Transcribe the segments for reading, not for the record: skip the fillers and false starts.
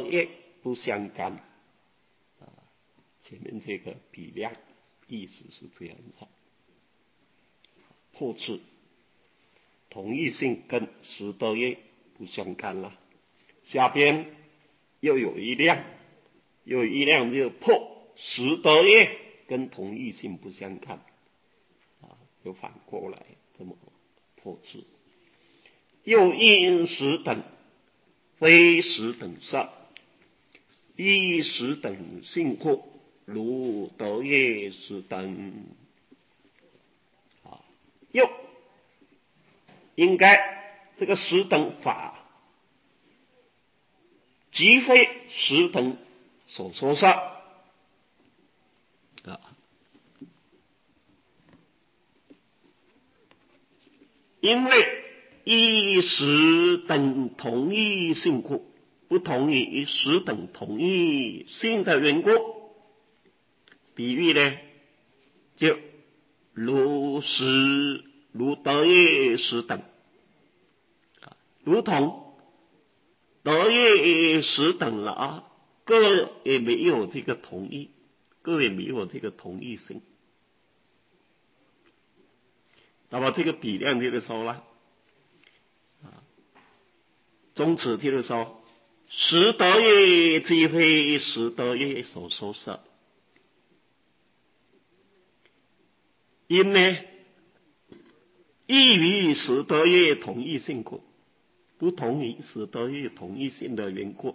业不相干啊。前面这个比量意思是这样子，破斥同一性跟实德业不相干了。下边又有一量就破实德业跟同一性不相干啊，就反过来这么破斥。又因实等非实等善，依实等性故，如德业实等啊。又应该这个实等法即非实等所说上啊，因为依实等同一性故，不同于实等同一性的缘故。比喻呢，就如德业实等，如同德业实等了啊，各也没有这个同一，各也没有这个同一性。那么这个比量就是说了，宗旨就是说，实德业即非实德业所说是，因呢异于实德业同一性故，不同于实德业同一性的缘故。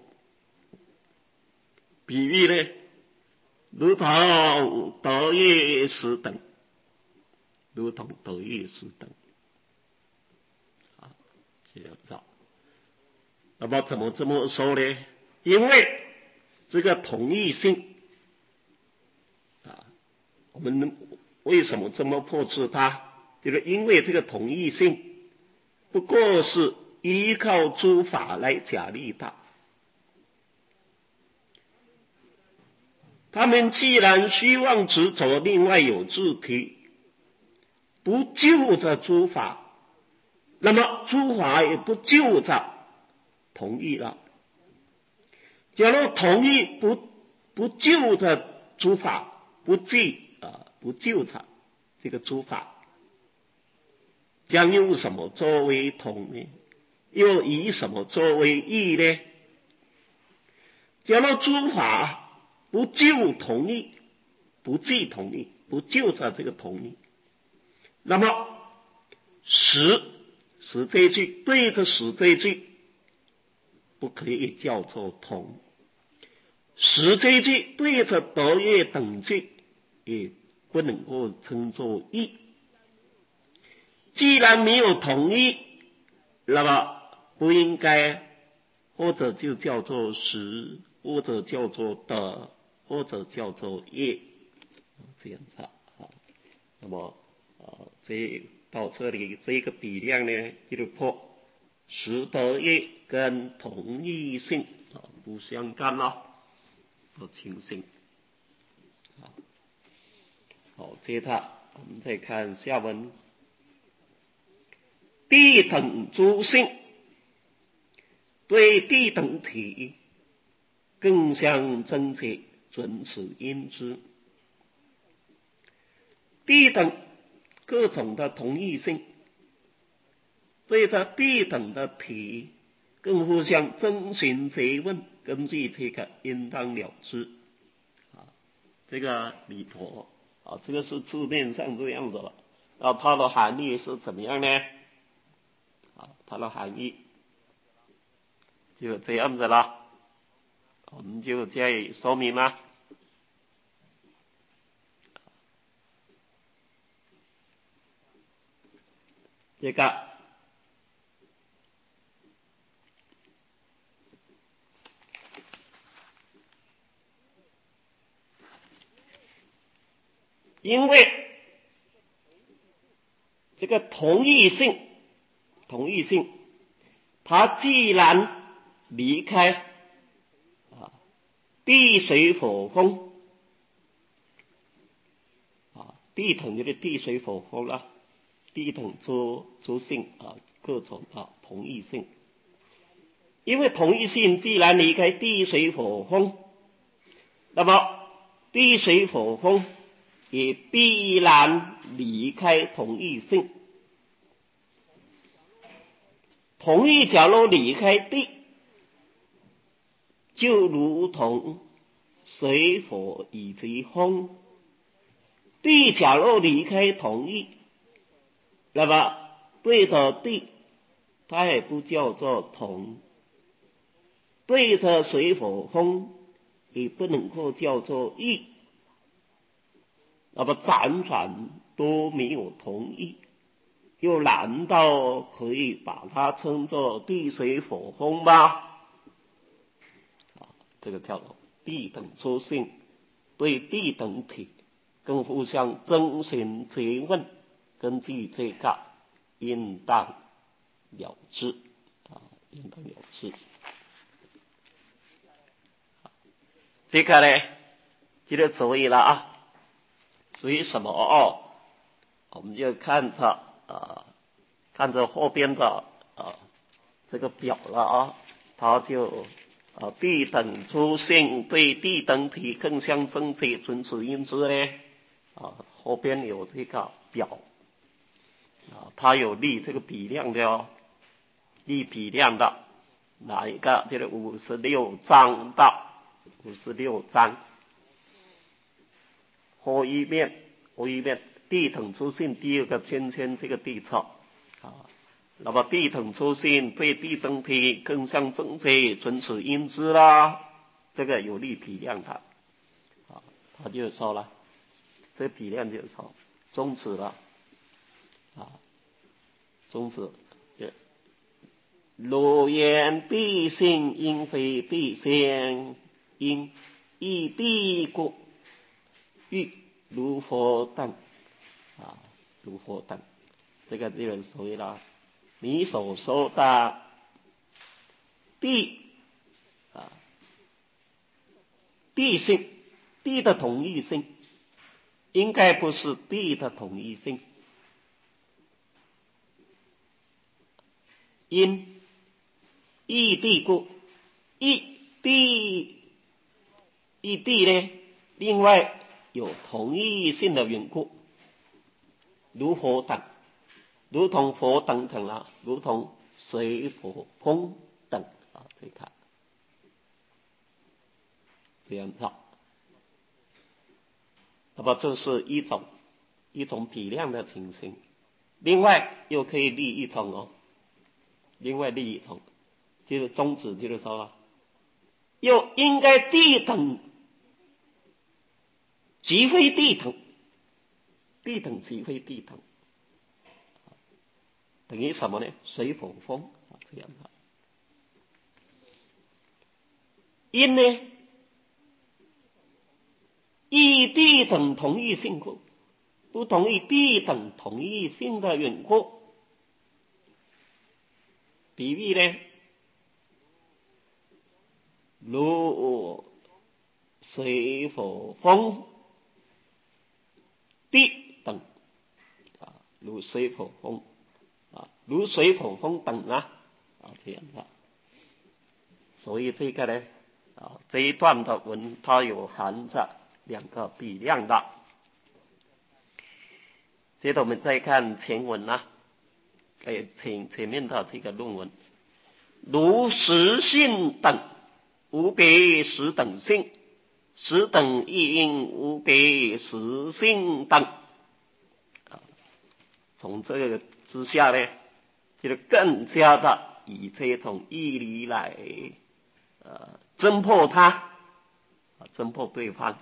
比喻呢，如同德业实等，如同德业实等啊，这样子。那么怎么这么说呢？因为这个同一性啊，我们为什么这么破斥它？就是因为这个同一性不过是依靠诸法来假立的。他们既然希望执着另外有自体，不就着诸法，那么诸法也不就着同意了。假如同意不就着诸法，不就着这个诸法，将用什么作为同呢？又以什么作为义呢？假如诸法不就同意，不即同意，不就着这个同意，那么实这一句对着实这一句不可以叫做同，实这一句对着德业等句也不能够称作义。既然没有同意，那么不应该或者就叫做实，或者叫做德，或者叫做业，这样子啊。那么到这里这个比量呢，就是破实德业跟同一性不相干了，不清性。好，接着我们再看下文。地等诸性对地等体更相争结，准此因之。地等各种的同异性对着地等的体更互相征询诘问，根据这个应当了之这个里头这个是字面上这样子了。那它的含义是怎么样呢？它的含义就这样子了，我们就再说明了。这个因为这个同异性，它既然离开地水火风地等就是地水火风了，地等诸性各种同异性， 因为同一性既然离开地水火风，那么地水火风也必然离开同一性。同一假如离开地，就如同水火以及风。地假如离开同一，那么对着地，它也不叫做同；对着水火风，也不能够叫做异。那么辗转都没有同一，又难道可以把它称作地水火风吗？这个叫做地等出性，对地等体更互相征询诘问，根据这个应当了之应当了之。这个呢，这个所谓了属于什么我们就看着后边的这个表了它就地等出性对地等体更相征诘，准此应知呢后边有这个表它有立这个比量的立比量的哪一个？这个56章的56章后一面地等出性第二个圈圈这个地侧那么地等出性对地等体更相征诘，准此应知啦。这个有立比量的他就说了，这比量就说终止了终止。若言地性应非地性，因异地故，欲如何等如何等？这个就是所谓了，你所说的地地性，地的同一性，应该不是地的同一性。因异地故，异地呢，另外有同一性的缘故，如火等，如同火等等了，如同水火风等这个这样子。那么这是一种比量的情形。另外又可以立一种另外立一种就是终止，就是说了，又应该地等即非地等，地等即非地等，等于什么呢？水火风这样的。因呢，异地等同一性故，不同于地等同一性的缘故。比喻呢，如水火风地等如水火风如水火风等这样的。所以这个呢这一段的文它有含着两个比量的。接着我们再看前文前面的这个论文，如实性等无别实等性，实等亦应无别实性等。从这个之下呢，就更加的以这种义理来侦破它侦破对方。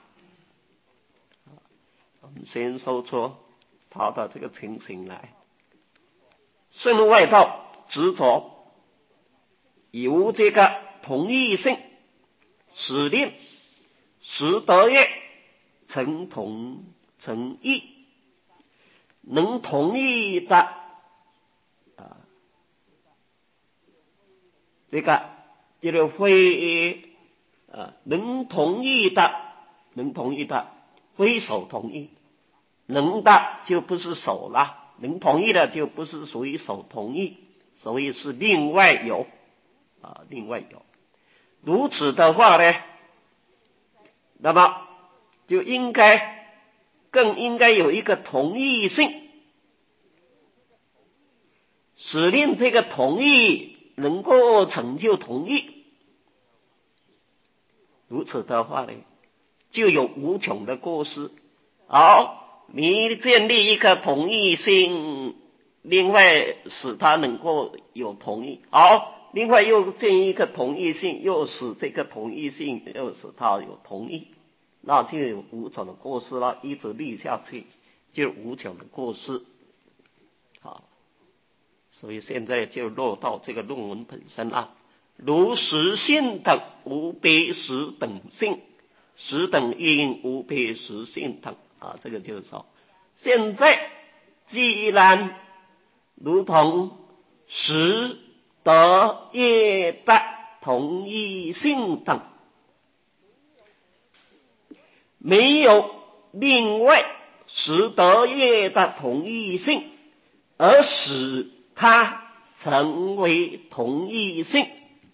我们先说出他的这个情形来。圣外道执着有这个同一性，使令使得业成同成异，能同意的这个就是非能同意的非手同意，能的就不是手了，能同意的就不是属于手同意，所以是另外有另外有。如此的话呢，那么就更应该有一个同一性，使令这个同一能够成就同一。如此的话呢，就有无穷的过失。你建立一个同一性，另外使它能够有同一，另外又建一个同一性，又使这个同一性又使它有同一，那就有无穷的过失了，一直立下去就无穷的过失。所以现在就落到这个论文本身了。如实性等无别实等性，实等因无别实性等这个就是说，现在既然如同实得业的同一性等，没有另外实得业的同一性，而使它成为同一性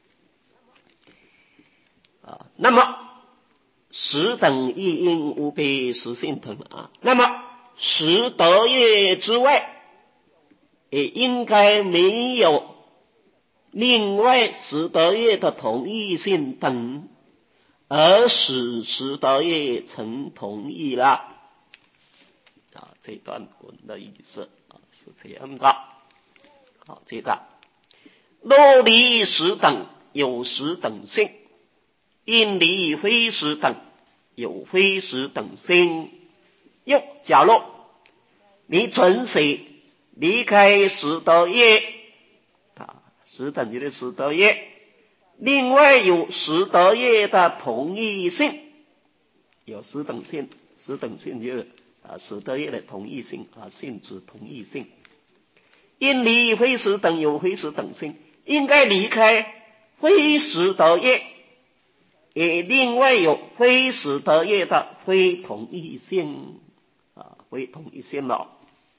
那么实等一因无别实性等那么实得业之外，也应该没有另外实得业的同一性等，而使实得业成同一了这段文的意思是这样的。接着若离实等有实等性，因离非实等有非实等性。又假如你纯粹离开实得业实等就是实得业，另外有实得业的同一性，有实等性，实等性就是实得业的同一性性质同一性。因离非实等有非实等性，应该离开非实得业，也另外有非实得业的非同一性非同一性了。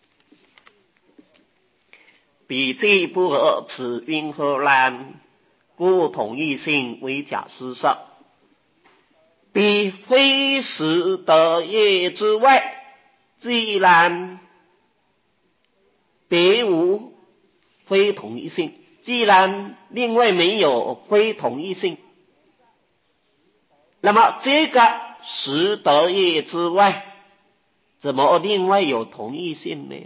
彼这不合，此因何然？故同一性为假施设。彼非实得业之外，既然别无非同一性，既然另外没有非同一性，那么这个实得业之外，怎么另外有同一性呢？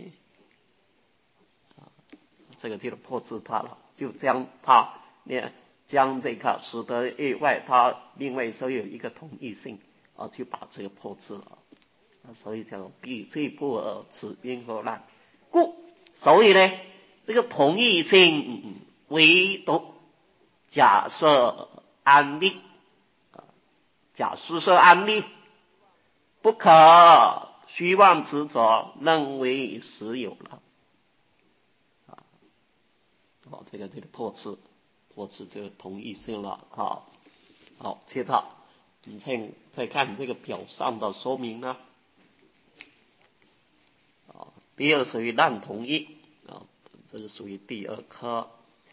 这个就是破斥它了，就将它将这个实得业外，它另外说有一个同一性去把这个破斥了所以叫彼这不合，此因何然？故所以呢，这个同一性唯独假设安立假施设安立，不可虚妄执着，认为实有了这个就是破斥这个同一性了好，接着我们再看这个表上的说明呢第二属于难同一这是属于第二科。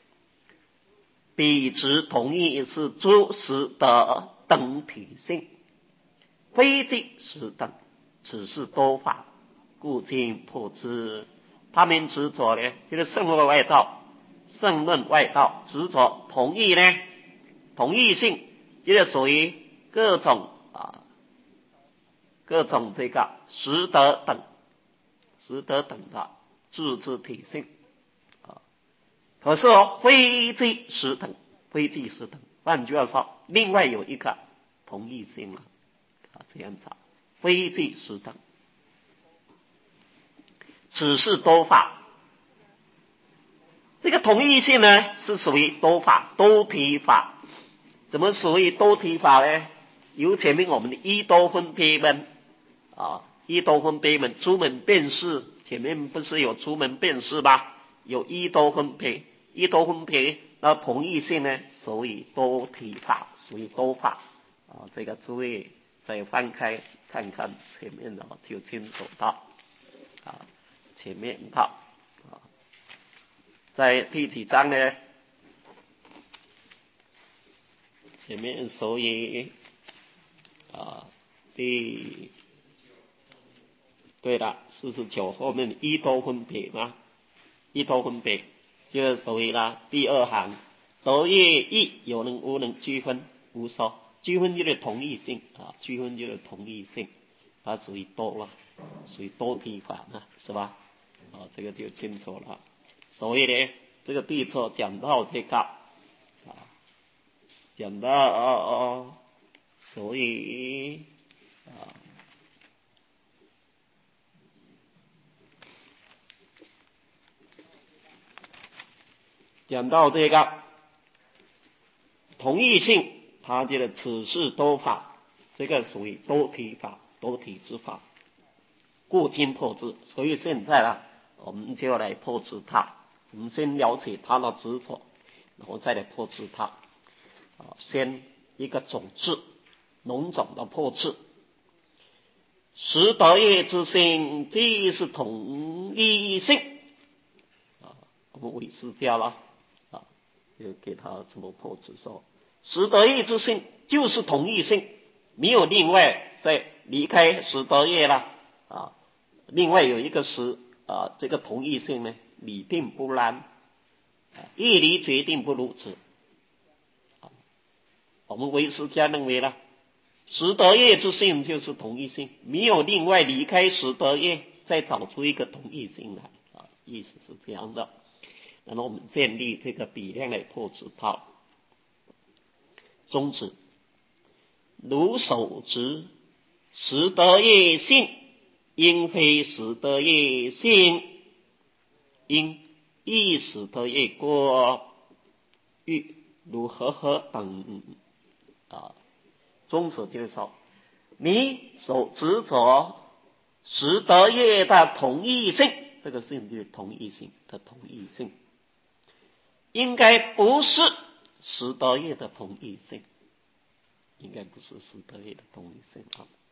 彼之同一是诸实得等体性，非即实等，只是多法，故今破之。他们执着呢，就是圣论外道执着同一呢，同一性，就是属于各种这个实得等的自之体性可是非即实等，换句话说，另外有一个同一性了这样子非即实等，只是多法。这个同一性呢，是属于多法，多体法。怎么属于多体法呢？由前面我们的一多分别门一多分别门出门辨识，前面不是有出门辨识吗？有一多分别，那同一性呢，属于多体法，属于多法这个诸位再翻开看看前面的就清楚到前面在第几章呢？ 前面所以对了，49后面一多分别嘛，一多分别就是所谓的第二行，德业义有能无能区分无说，区分就是同异性啊，区分就是同异性，它属于多了，属于多体法嘛，是吧？这个就清楚了。所以呢，这个对错讲到这个讲到所以讲到这个同异性，他觉得此事多法，这个属于多体法、多体之法，故今破之。所以现在呢，我们就来破除它。我们先了解它的执着，然后再来破除它。先一个种子，农种的破除。十德业之性，即是同一性。我们韦师教了就给他怎么破除说，十德业之性就是同一性，没有另外再离开十德业了另外有一个这个同一性呢，理定不然，义理决定不如此。我们唯识家认为呢，十德业之性就是同一性，没有另外离开十德业再找出一个同一性来意思是这样的。然后我们建立这个比量来破除它。宗旨，如手执十德业性，应非十德业性，因一十德业过欲如和等宗旨就是说，你所执着十德业的同一性，这个性就是同一性的同一性，应该不是十德业的同一性，应该不是十德业的同一性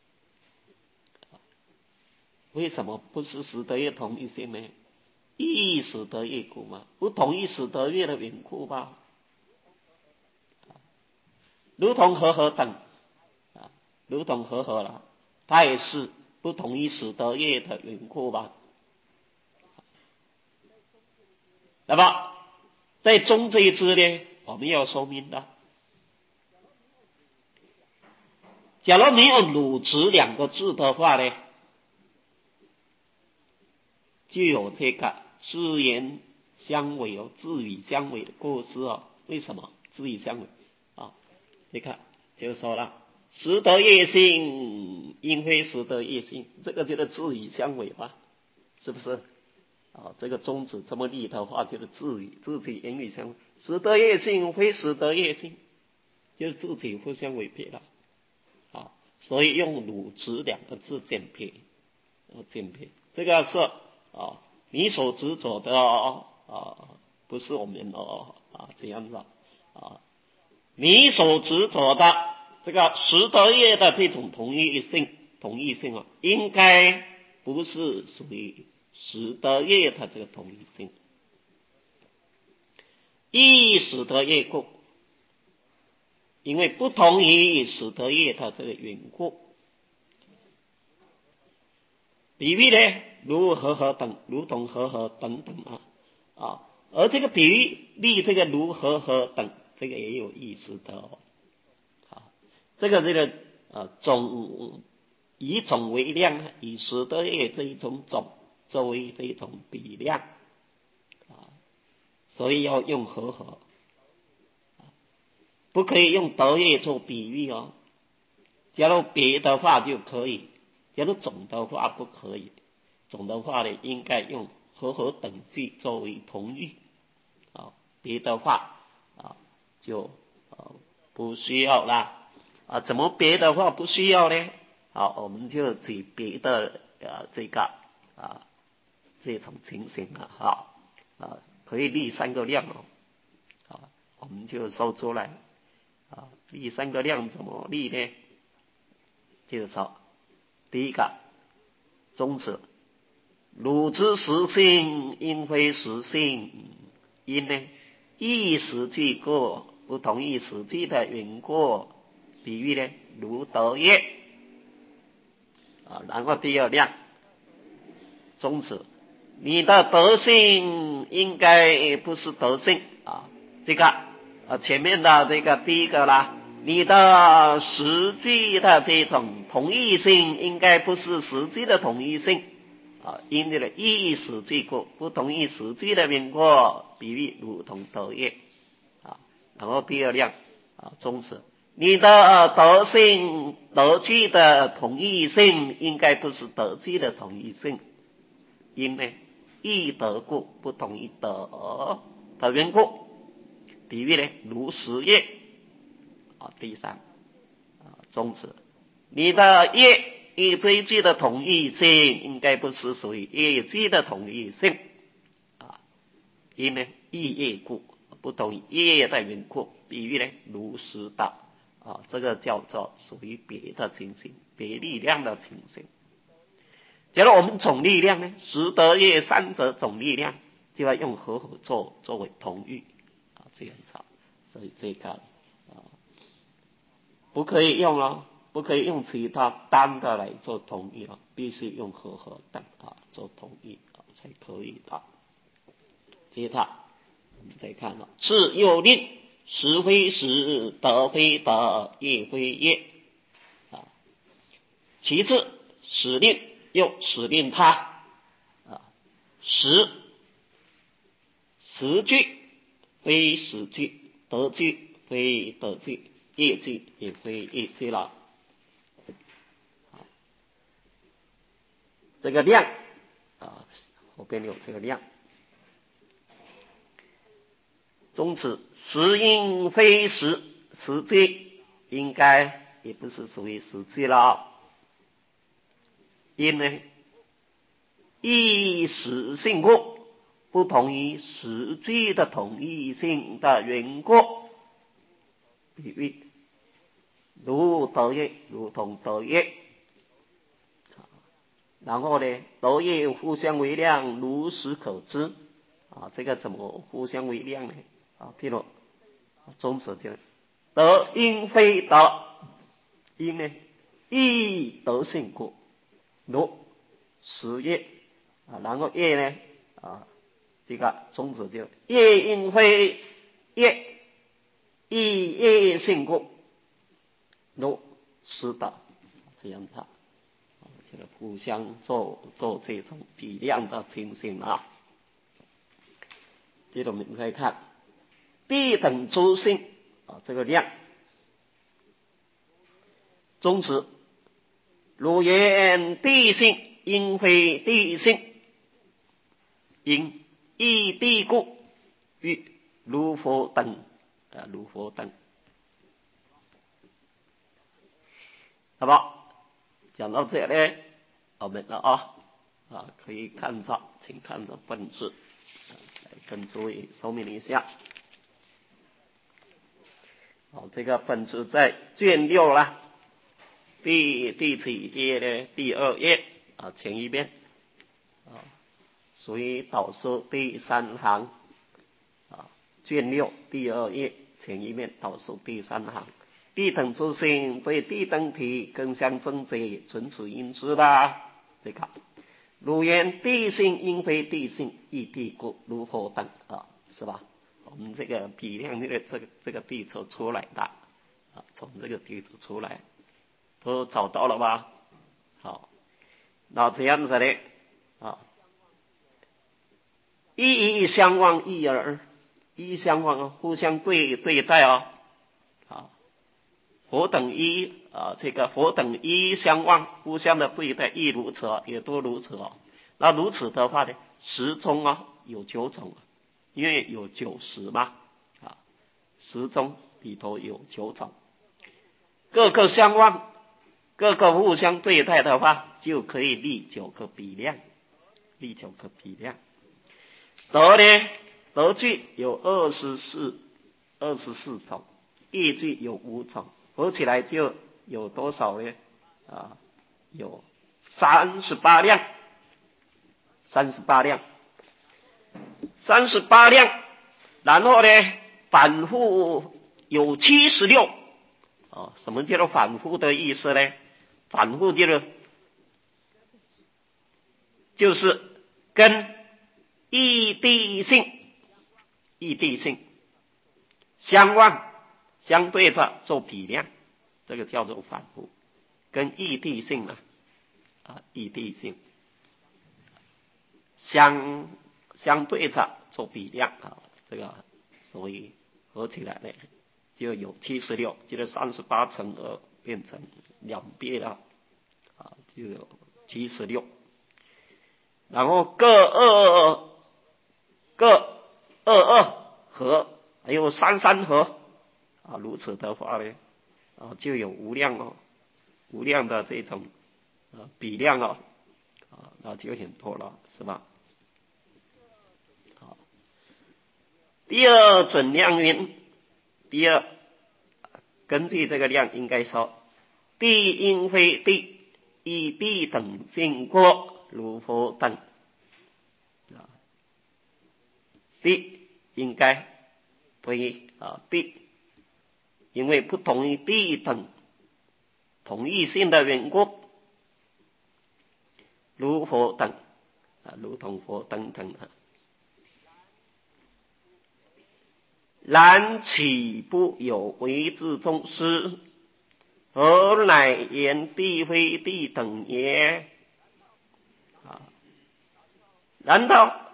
为什么不是十德业同一性呢？异十德业故嘛，不同一十德业的缘故吧？如同和等如同和了，它也是不同一十德业的缘故吧？那么在中这一支呢，我们要说明的，假如没有鲁直两个字的话呢，就有这个字言相违字语相违的过失为什么字语相违你看就说了，十德业性应非十德业性，这个就是字语相违吧？是不是这个宗旨这么立的话，就是字体言语相违，十德业性非十德业性，就是字体互相违背了所以用鲁直两个字鉴别这个是你所执着的不是我们这样子你所执着的这个十德业的这种同一性应该不是属于十德业的这个同一性，异十德业故，因为不同于十德业的这个缘故。比喻呢，如和等，如同和等等而这个比喻立这个如和等，这个也有意思的这个以种为量，以十德业这一种种作为这一种比量所以要用和不可以用德业做比喻假如别的话就可以，假如种的话不可以，种的话呢应该用和等句作为同义别的话就不需要啦怎么别的话不需要呢？我们就举别的这个这种情形可以立三个量我们就说出来立三个量怎么立呢？就是说第一个宗旨，汝之实性应非实性，因呢一时俱过不同于实际的缘故，比喻呢如德业然后第二量宗旨，你的德性应该不是德性这个前面的这个第一个啦，你的实际的这种同一性应该不是实际的同一性因为呢异实际故，不同于实际的缘故，比喻如同德业然后第二量宗旨，你的德性德具的同一性应该不是德具的同一性，因为异德故，不同于德的缘故，比喻呢如实业第三宗旨，你的业与这句的同一性应该不是属于业句的同一性因为异业故，不同于业的缘故，比喻呢如实的这个叫做属于别的情形，别力量的情形。假如我们总力量呢，实德业三者总力量就要用和合作作为同义这样子所以这个不可以用不可以用其他单的来做同义必须用和合的做同义才可以的。接着我们再看是又令实非实，德非德，业非业其次使令又使令他实句非实句，德句非德句，业句也非业句了这个量后边有这个量宗旨，实应非实，实句应该也不是属于实句了因为异实性故，不同于实句的同一性的缘故，比喻如德业，如同德业然后呢德业互相为量，如实可知这个怎么互相为量呢譬如宗旨就德应非德，因呢异德性故，如实业然后业呢这个宗旨就业应非业，异业性故，如实德这样的就是互相做这种比量的情形接着我们再看地等诸性这个量宗旨，如言地性应非地性，因异地故，欲如佛等如佛等好吧讲到这里我们可以看着请看着本质跟诸位说明一下这个本质在卷6啦第几页呢第2页前一遍属于导数第3行卷6第2页前一面导数第3行，地等诸性对地等体更相争执，存此因之啦这个如言地性应非地性，异地故，如何等是吧我们这个比量这个地图出来的从这个地图出来都找到了吧好那这样子的一相望一而一相望互相对待佛等一这个佛等一相望互相的对待亦如此也都如此那如此的话呢十中有9种因为有90嘛10中里头有9种各个相望各个互相对待的话就可以立9个比量德呢德句有24种，业句有5种，合起来就有多少呢有38量然后呢反复有76。什么叫做反复的意思呢？反复就是跟异地性相望相对着做比量，这个叫做反复。跟异地性异地性相对着做比量这个所以合起来呢就有76，就是38乘2变成2倍了就有76。然后各22和还有33和如此的话呢就有无量的这种比量那就很多了，是吧？第二准量云，第二根据这个量应该说，地应非地，以地等性过，如佛等。地应该非地，因为不同于地等同一性的缘故，如佛等如同佛等等然岂不有为之宗师？何乃言地非地等也？难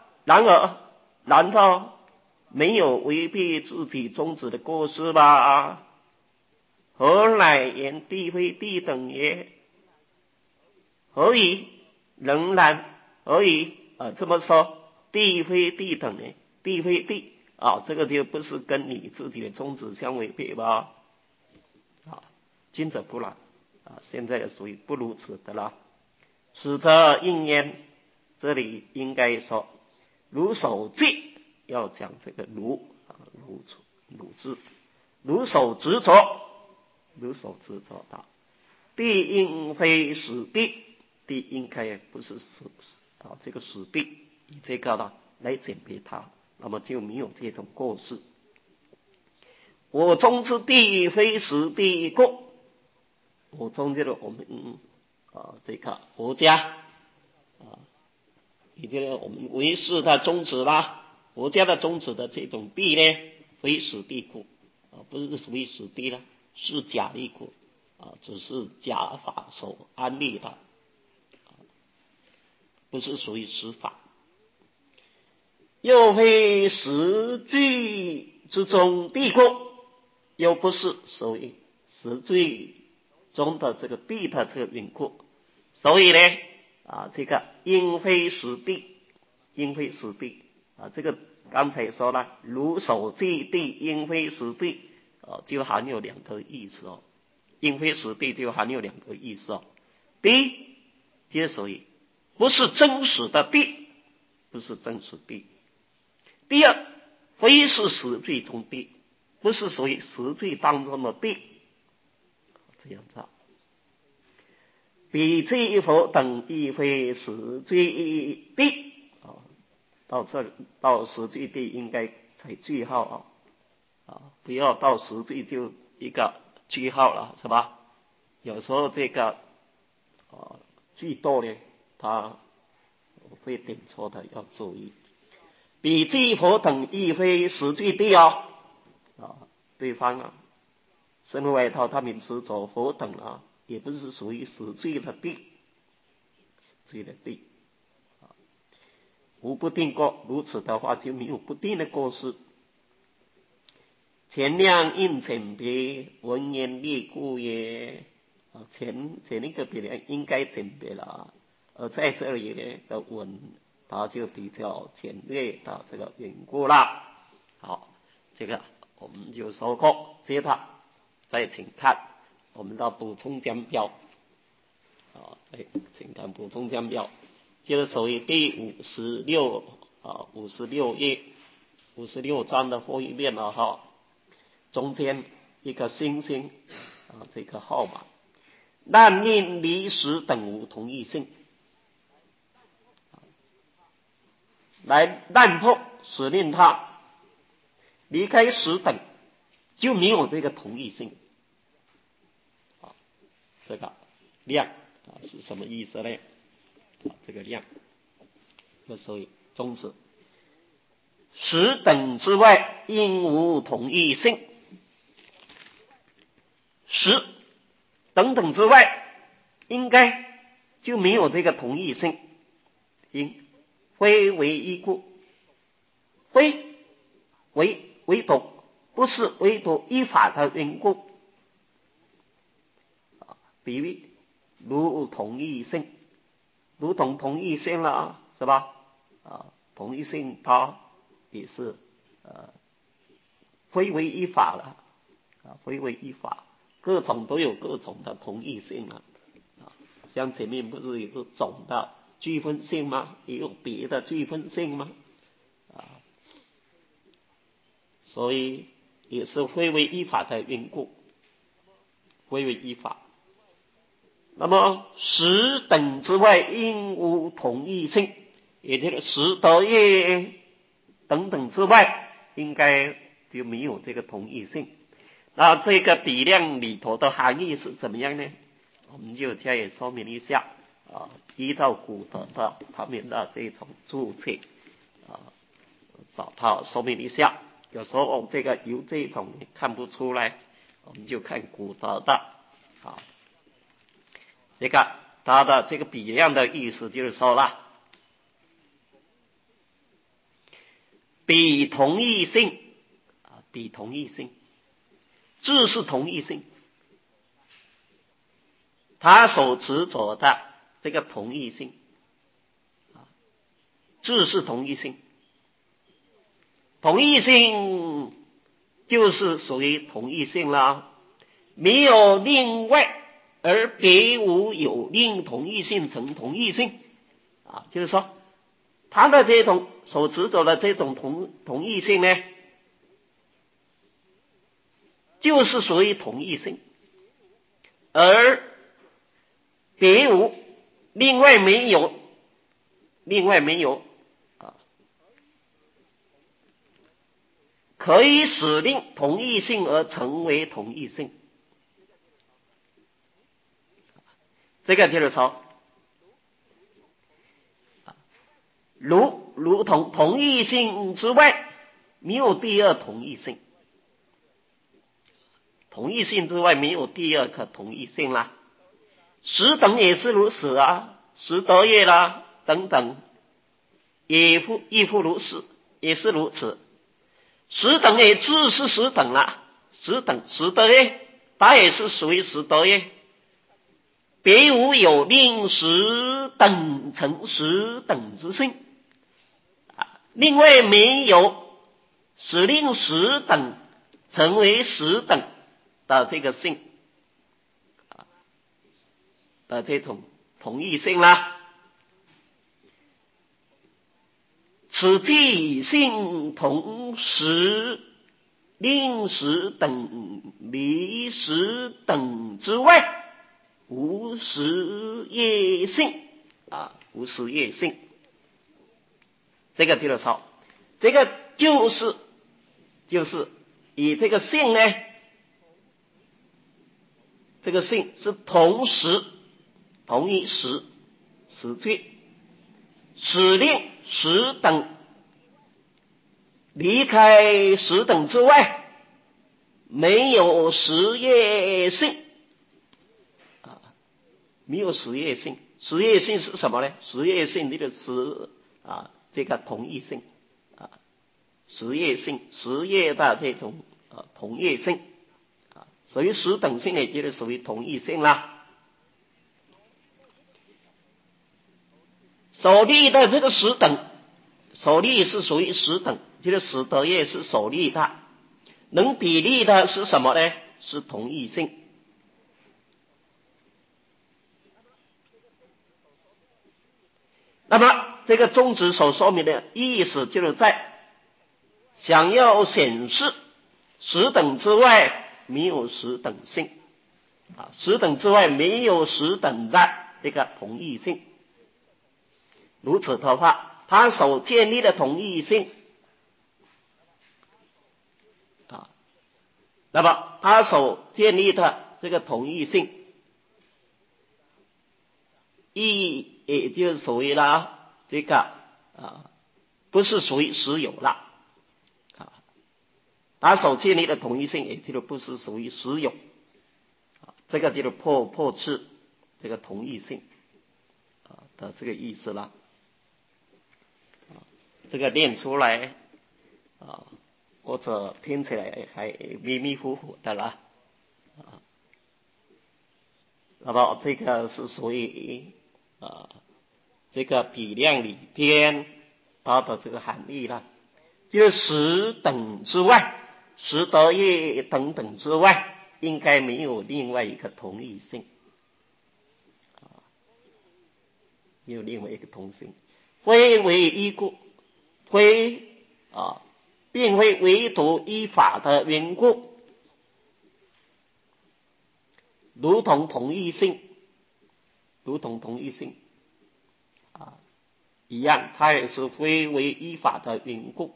道没有违背自己宗旨的过失吧？何乃言地非地等也？何以仍然这么说地非地等呢？地非地这个就不是跟你自己的宗旨相违背吧？今者不然现在属于不如此的了。此则应焉，这里应该说如守记，要讲这个如字，如守执着的地应非实地，地应该不是这个实地，以这个呢来鉴别它，那么就没有这种过失。我中之地非实地故，我中就是我们这个国家也就是我们为师的宗旨啦，国家的宗旨的这种地呢，非实地故不是属于实地了，是假立故只是假法所安立的不是属于实法。又非实际之中地故，又不是属于实际中的这个地的这个缘故，所以呢这个应非实地这个刚才说了，如守记地应非实地就含有两个意思应非实地就含有两个意思第一就是属于不是真实的地，第二非是实际中地，不是属于实际当中的地，这样子彼之佛等亦非实际地到实际地应该才句号不要到实际就一个句号了，是吧？有时候这个句多呢，他会点错的，要注意。彼之佛等亦非实际地对方身为他们执着佛等也不是属于实际的地，无不定过，如此的话就没有不定的过失。前量应鉴别，文言列故也前一个别人应该鉴别了而在这里呢的文它就比较简略的这个缘故了。好，这个我们就说过，接着再请看我们的补充讲表请看补充讲表，就是属于第56页56章的后一面了中间一个星星这个号码，但令离实等无同一性，来难破使令他离开实等就没有这个同一性。这个量是什么意思呢？这个量，所以宗旨十等之外应无同一性，十等等之外应该就没有这个同一性。因非为一故，非唯独不是唯独依法的缘故。比喻如同一性，如同同一性了，是吧？同一性它也是非为依法了，非为依法，各种都有各种的同一性了。像前面不是有个总的具分性吗？也有别的具分性吗？所以也是非为依法的缘故，非为依法。那么十等之外应无同一性，也就是十德业等等之外应该就没有这个同一性。那这个比量里头的含义是怎么样呢？我们就加以说明一下。依照古德的他们的这种注解把它说明一下。有时候这个由这种看不出来，我们就看古德的这个它的这个比量的意思就是说了，比同一性比同一性，智是同一性，他所执着的这个同一性，智是同一性，同一性就是属于同一性了，没有另外而别无有另同一性成同一性就是说他的这种所执着的这种同一性呢，就是属于同一性，而别无另外没有可以使令同一性而成为同一性。这个就是说如同同一性之外没有第二同一性，同一性之外没有第二个同一性啦。十等也是如此十德业啦等等亦复如是，也是如此。十等也自是十等了，十德业它也是属于十德业，别无有令十等成十等之性另外没有使令十等成为十等的这个性的这种同一性啦。此即性同时令十等离十等之外无实业性无实业性。这个就是说，这个就是以这个性呢，这个性是同时同一时句，使令十等离开十等之外没有实业性没有实业性。实业性是什么呢？实业性这个实这个同一性实业性，实业的这种同业性所以十等性也就是属于同一性啦。所立的这个十等，所立是属于十等，就是十德业是所立的，能比例的是什么呢？是同一性。那么这个宗旨所说明的意思就是在想要显示十等之外没有十等性十等之外没有十等的这个同一性。如此的话，他所建立的同一性那么他所建立的这个同一性，义也就是属于了这个不是属于实有了他所建立的同一性，也就是不是属于实有这个就是破斥这个同一性的这个意思了这个念出来或者听起来还迷迷糊糊的了那么这个是属于这个比量里边它的这个含义了，就是十等之外，十得业等等之外，应该没有另外一个同一性没有另外一个同性，非为一故，非并非唯独依法的缘故，如同同一性一样，它也是非为依法的缘故。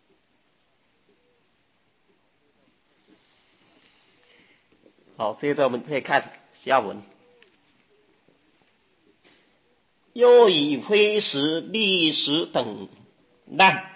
好，接着我们再看下文。又以非时、历时等难，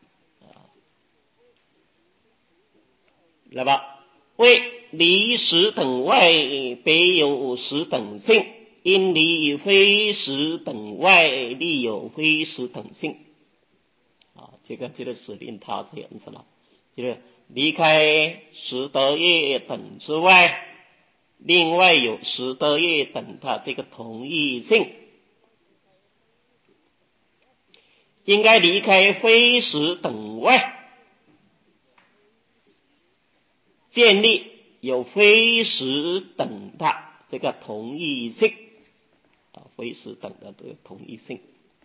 那么为离时等外，别有时等性。因离非时等外，立有非时等性这个就是指令他这样子了，就是离开十得业等之外，另外有十得业等的这个同一性，应该离开非时等外，建立有非时等的这个同一性非时等的这个同一性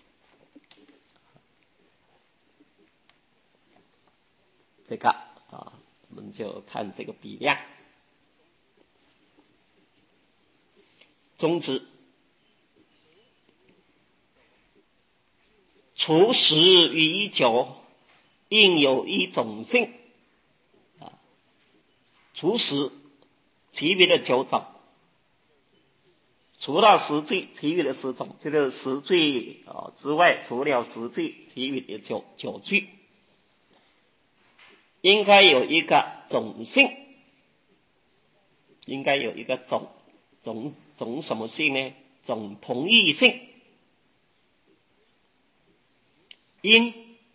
这个我们就看这个比量。宗旨除十与九，应有一种性除十，其余的九种，除了十罪，其余的十种，这个十罪之外，除了十罪，其余的九罪，应该有一个总性，应该有一个总什么性呢？总同一性。因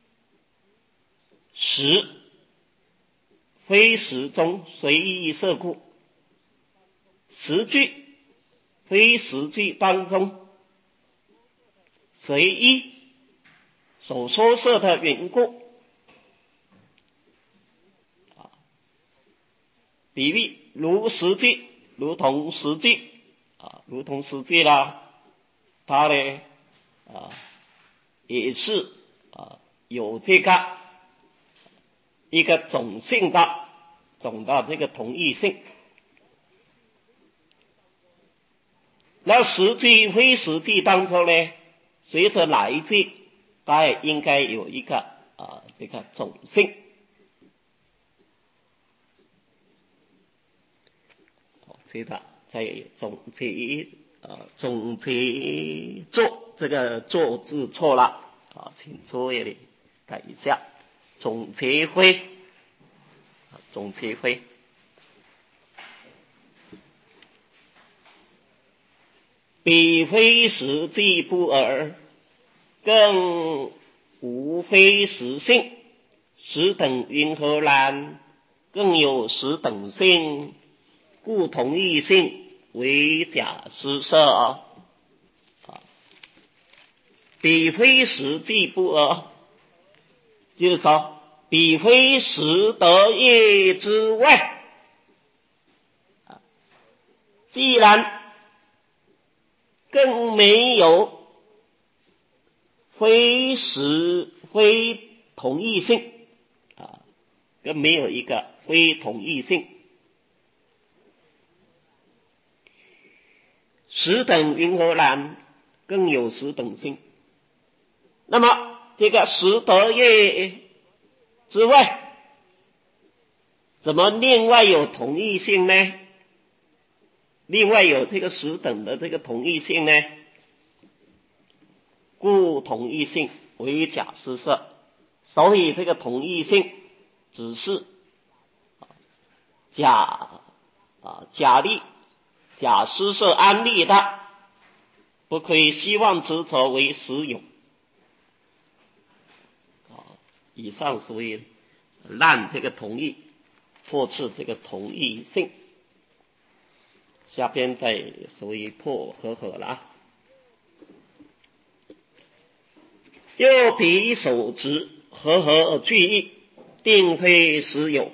时非时中随意摄故，十句非十句当中随意所说摄的缘故比喻如十句，如同十句如同十句啦，它呢也是有这个一个总性的总的这个同一性。那十句非十句当中呢，随着哪一句，它也应该有一个这个总性。接着再总结做这个做字错了请作业里改一下。总结非彼非实际不尔，更无非实性，实等云何然？更有实等性，故同一性为假施设彼非实际不尔，就是说彼非十得业之外，既然更没有非同一性更没有一个非同一性。十等云何然？更有十等性。那么这个十得业之外， 怎么另外有同异性呢？另外有这个十等的这个同异性呢？故同异性为假施设，所以这个同异性只是假立、假施设安立的，不可以希望执着为实有。以上属于让这个同义，破斥这个同异性。下边再属于破和合了。又彼手执和具义，定非实有，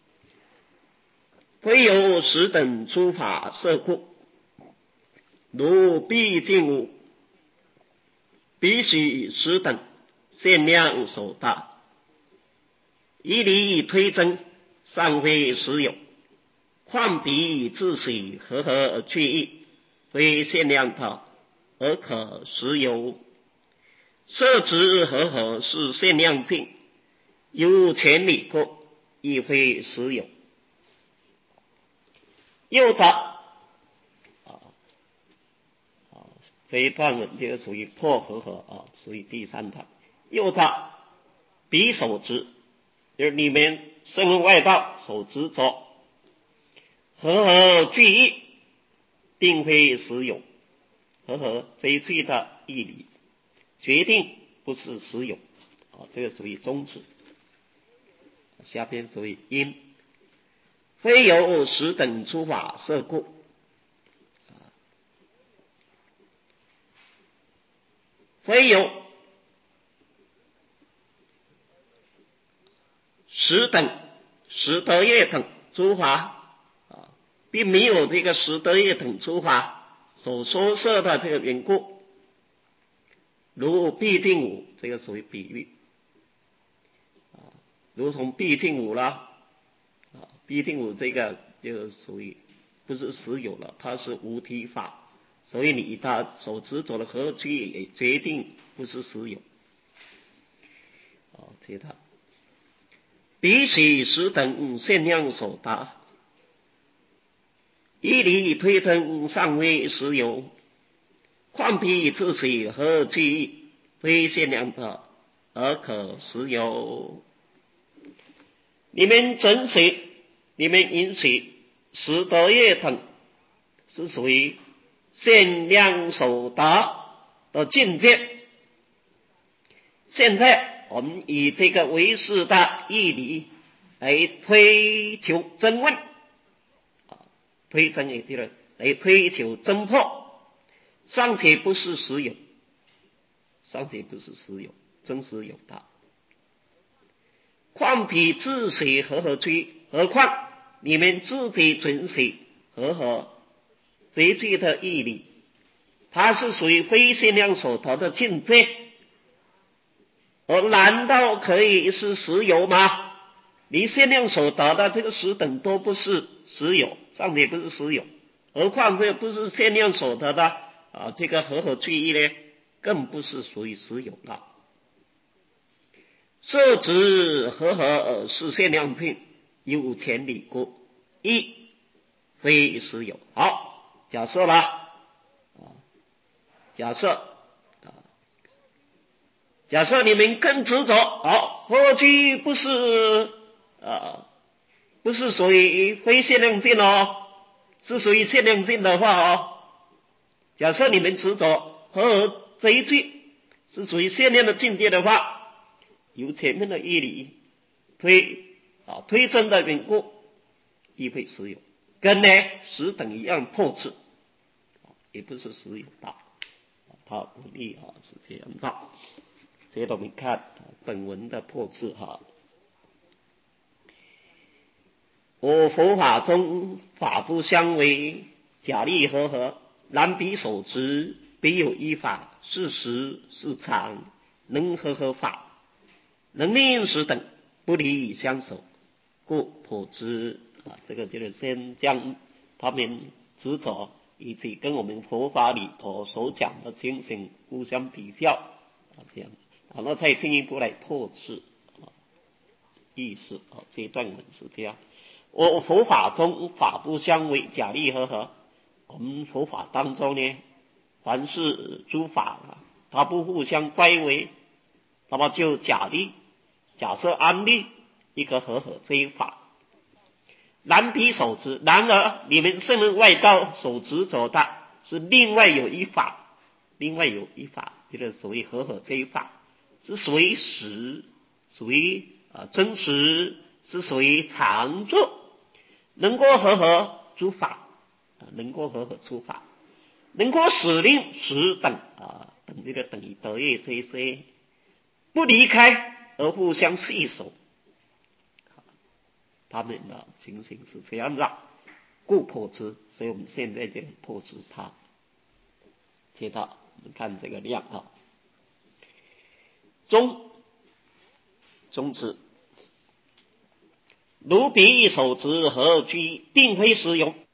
非有十等诸法设故。如毕竟无，彼许十等限量所大，以理以推真，尚非实有。况彼自许和具义，非限量法，而可实有。设执和是限量境，有前理过，亦非实有。又则这一段文就属于破和属于第三段。又则彼所执，就是你们声闻外道所执着和具义，定非实有。和这一句的义理决定不是实有，这个属于中止。下边属于因，非有十等诸法设故。非有十等十得业等诸法，并没有这个十得业等诸法所说设的这个缘故。如毕竟无，这个属于比喻，如同毕竟无了，毕竟无这个就属于不是实有了，它是无体法，所以你他所执着的和具也决定不是实有。其他彼许十等限量所达，以理推真，尚未实有。况彼自许和具义，非限量的，而可实有。你们准许，你们允许十得业等是属于限量所达的境界。现在我们以这个唯识的义理来推求真问，推真也对了，来推求真破，尚且不是实有，尚且不是实有，真实有的。况彼自许和具，何况你们自己准许和这一句的义理，它是属于非限量所得的境界，而难道可以是实有吗？你限量所得的这个十等都不是实有，尚且不是实有，何况这个不是限量所得的这个和具义呢，更不是属于实有了。设执和是限量性，有前理故，一非实有。好，假设了，假设你们更执着，和具不是属于非限量性是属于限量性的话假设你们执着和这一句是属于限量的境界的话，由前面的义理推真的缘故，亦非实有，跟呢十等一样破斥，也不是实有的。它无力是这样的。接着我们看本文的破斥我佛法中法不相违，假立和，然彼所执，彼有依法，是实是常，能和法，能令十等不离相守，故破之。这个就是先将他们执着以及跟我们佛法里头所讲的情形互相比较这样，然后再进一步来破斥意思这一段文是这样。 我佛法中法不相违，假立和合。我们佛法当中呢，凡是诸法它不互相乖违，那么就假立，假设安立一个和合这一法。然彼所执，然而你们声闻外道所执着的是另外有一法，就是所谓和合这一法，是属于实，属于真实，是属于常住，能够和合诸法，能够和合诸法，能够使令实等等这个等于得业这一些不离开而互相系守。他们的情形是这样的，故破之。所以我们现在就破之它。接着我们看这个量中之，如彼所执合居，并非实用，